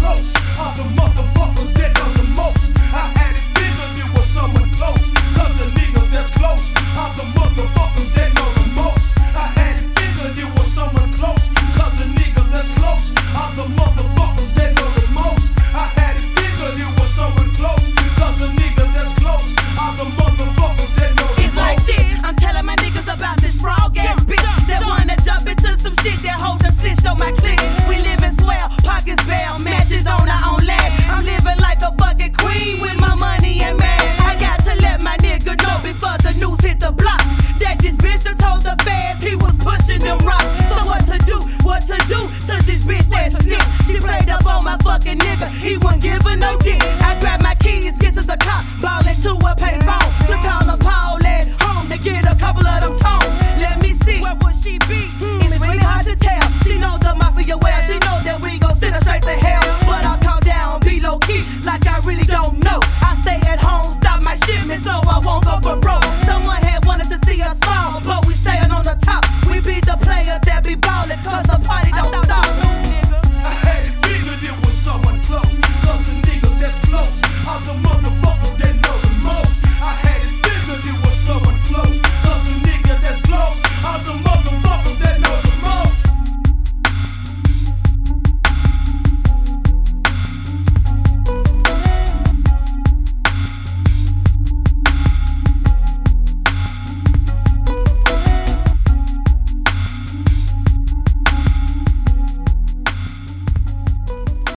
close. All the motherfuckers that know the most. I had it figured it was someone close. Cause the niggas that's close are the motherfuckers that know the most. I had it figured it was someone close. Cause the niggas that's close are the motherfuckers that know the most. I had it figured it was someone close. Cause the niggas that's close are the motherfuckers that know the most. It's like this, I'm telling my niggas about this frog ass bitch that wanna jump into some shit that hold a snitch on my clique. We living swell, pockets bare, matches on our own leg. I'm living like a fucking queen with my money and man. I got to let my nigga know before the news hit the block that this bitch that told the fans he was pushing them rocks. So what to do to this bitch that snitch? She played up on my fucking nigga, he wouldn't give